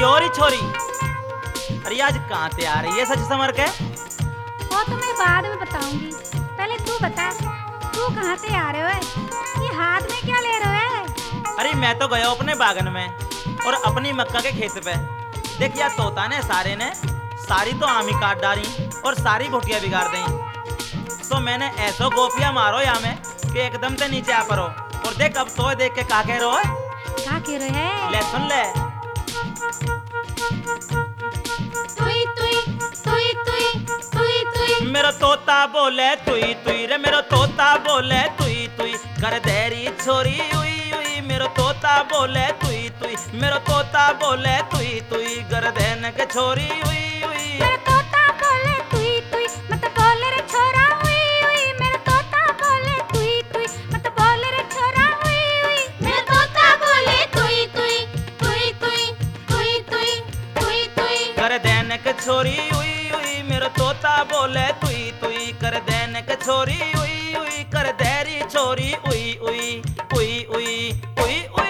और ही छोरी, अरे आज कहाँ ते आ रही है सच समर के? वो तो मैं बाद में बताऊंगी, पहले तू बता, तू कहाँ से आ रहे हो? ये हाथ में क्या ले रहे हो? अरे मैं तो गया अपने बागन में और अपनी मक्का के खेत पे। देख यार तोता ने सारे ने सारी तो आमी काट डाली और सारी भुटिया बिगाड़ दी। तो मैंने ऐसो गोपिया मारो या में कि एकदम से नीचे आ पड़ो। और देख अब तो देख के का कह रहे हो? क्या कह रहे है? ले सुन ले। तुई तुई तुई तुई तुई तुई मेरो तोता बोले तुई तुई रे, मेरो तोता बोले तुई तुई कर देरी छोरी उई उई। मेरो तोता बोले तुई तुई, मेरो तोता बोले तुई तुई कर देन के छोरी उई उई। मेरा तोता बोले तुई तुई मत बोले रे छोरा उई उई। मेरा तोता बोले तुई तुई मत बोले रे छोरा उई उई। मेरा तोता बोले तुई तुई तुई तुई तुई तुई तुई तुई कर देन के छोरी उई उई। मेरो तोता बोले तुई तुई कर देन के छोरी उई उई। कर देरी छोरी उई उई उई उई उई उई।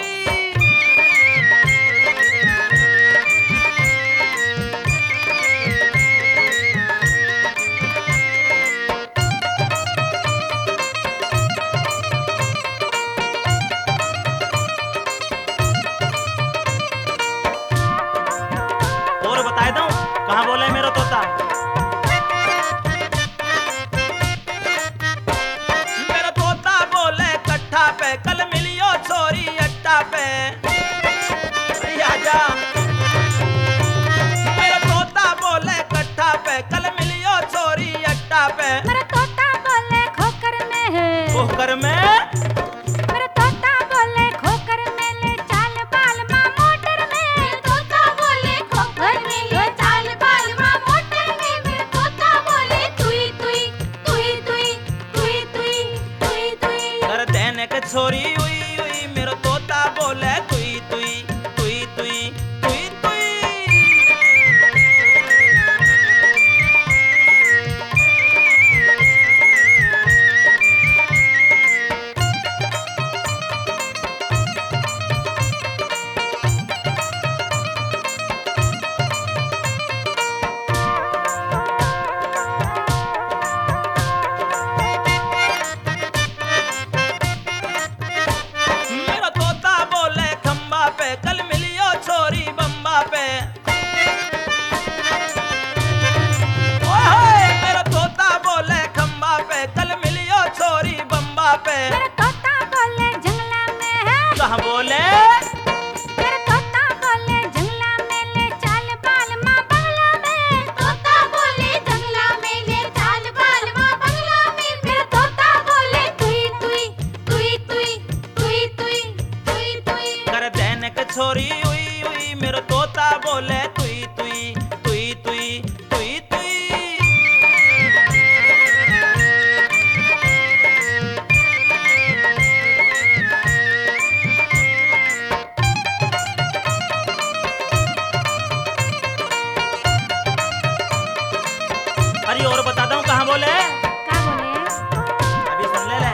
और बता दूं कहाँ बोले मेरो तोता? मेरो तोता बोले कट्ठा पे कल मिलियो छोरी अट्टा पे। अरे आजा। मेरो तोता बोले कट्ठा पे कल मिलियो छोरी अट्टा पे। मेरा तोता बोले खोकर में है। पोखर में मेरा तोता बोले खोकर में ले चाल बाल माँ मोटर में। मेरा तोता बोले खोकर में ले चाल बाल माँ मोटर में। मेरा तोता बोले तुई तुई तुई तुई तुई तुई तुई तुई कर देने के छोरी उई उई। मेरो तोता बोले तुई तुई तुई तुई तुई तुई। मेरो तोता बोले खंबा पे कल मिलियो छोरी बम्बा पे। ओए मेरो तोता बोले खंबा पे कल मिलियो छोरी बम्बा पे। मेरा तोता बोले जंगला में है। कहाँ बोले? मेरा तोता बोले जंगला में ले चाल बाल माँ बंगला में। तोता बोले जंगला में ले चाल बाल माँ बंगला में। मेरा तोता बोले तुई तुई तुई तुई तुई तुई तुई तुई कर देने के छोरी उई उई। मेरो तोता बोले तुई तुई तुई तुई तुई तुई। अरे और बताता हूँ कहाँ बोले? क्या बोले? अभी सुन ले।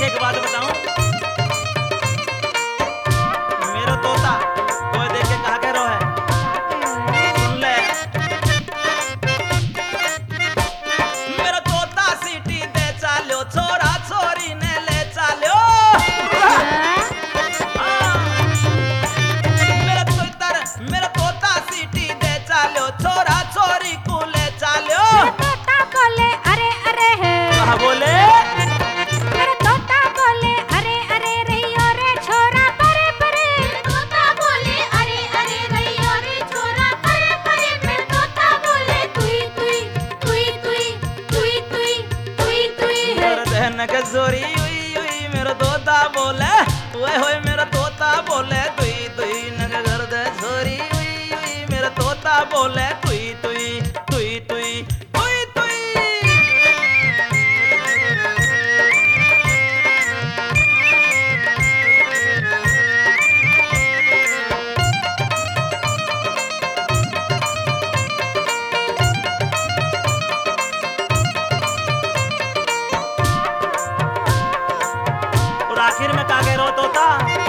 एक बात बताऊं, मेरो तोता कोई देख के कहा कह रो है, सुन ले। मेरो तोता सीटी दे चालो, छोरा छोरी ने ले चालो। मेरा तोता सीटी दे चालो, छोरा छोरी को ले चालो। तोता बोले अरे अरे है, कहा बोले? मेरा तोता बोले अरे अरे रहियो रे छोरा परे परे। तोता बोले अरे अरे रहियो रे छोरा परे परे। मेरा तोता बोले तुई तुई तुई तुई तुई तुई तुई तुई है। मेरा दहन के जोरी हुई हुई, मेरा तोता बोले ओए होए, मेरा तोता बोले तुई तुई नग घर दे छोरी हुई हुई, मेरा तोता बोले तुई तुई तुई तुई तुई तुई। और आखिर में का कह रो तोता?